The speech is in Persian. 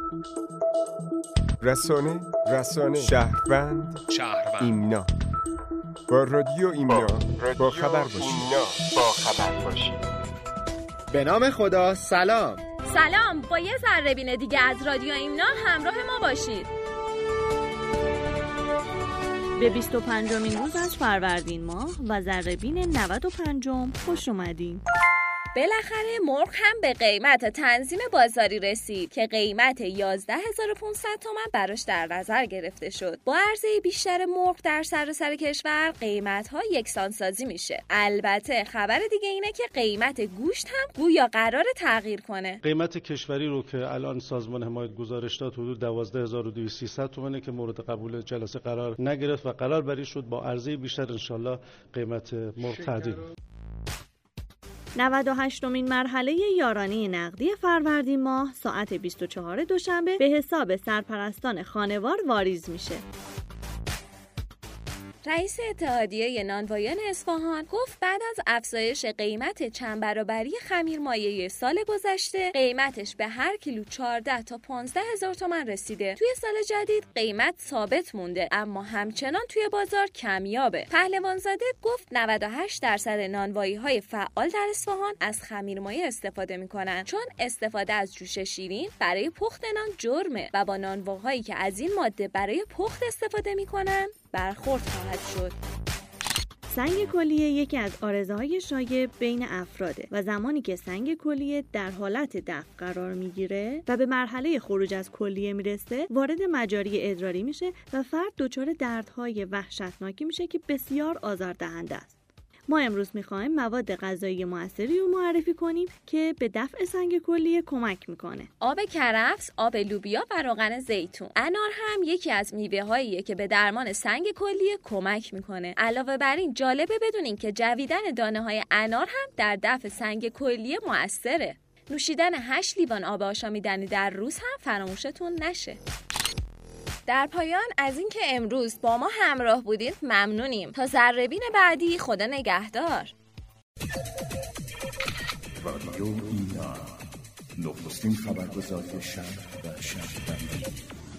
رسانه شهروند ایمنا. با رادیو ایمنا با خبر باشید. به نام خدا. سلام، با یه ذره‌بین دیگه از رادیو ایمنا همراه ما باشید. به 25مین روز از فروردین ماه و ذره‌بین 95م خوش اومدین. بالاخره مرغ هم به قیمت تنظیم بازاری رسید که قیمت 11500 تومان براش در نظر گرفته شد. با عرضه بیشتر مرغ در سراسر کشور قیمت‌ها یکسان سازی میشه. البته خبر دیگه اینه که قیمت گوشت هم گویا قراره تغییر کنه. قیمت کشوری رو که الان سازمان حمایت گزارش داد حدود 12300 تومانه که مورد قبول جلسه قرار نگرفت و قرار بری شد با عرضه بیشتر انشالله قیمت مرغ تعدیل. 98مین مرحله یارانه نقدی فروردین ماه ساعت 24 دوشنبه به حساب سرپرستان خانوار واریز میشه. رئیس اتحادیه نانوایان اصفهان گفت بعد از افزایش قیمت چند برابری خمیرمایه سال گذشته قیمتش به هر کیلو 14 تا 15 هزار تومان رسیده. توی سال جدید قیمت ثابت مونده اما همچنان توی بازار کمیابه. پهلوانزاده گفت 98% نانوایی‌های فعال در اصفهان از خمیرمایه استفاده میکنن چون استفاده از جوش شیرین برای پخت نان جرمه و با نانواهایی که از این ماده برای پخت استفاده میکنن برخورد خواهد شد. سنگ کلیه یکی از عارضه‌های شایع بین افراده و زمانی که سنگ کلیه در حالت دفع قرار میگیره و به مرحله خروج از کلیه میرسه وارد مجاری ادراری میشه و فرد دچار دردهای وحشتناکی میشه که بسیار آزاردهنده است. ما امروز میخوایم مواد غذایی مؤثری رو معرفی کنیم که به دفع سنگ کلیه کمک میکنه. آب کرفس، آب لوبیا و روغن زیتون. انار هم یکی از میوه‌هاییه که به درمان سنگ کلیه کمک میکنه. علاوه بر این جالبه بدونین که جویدن دانه‌های انار هم در دفع سنگ کلیه مؤثره. نوشیدن 8 لیوان آب آشامیدنی در روز هم فراموشتون نشه. در پایان از اینکه امروز با ما همراه بودید ممنونیم. تا ذره‌بین بعدی خدا نگهدار. رادیو ایمنا، نخستین خبرگزاری شهر و شهروندی.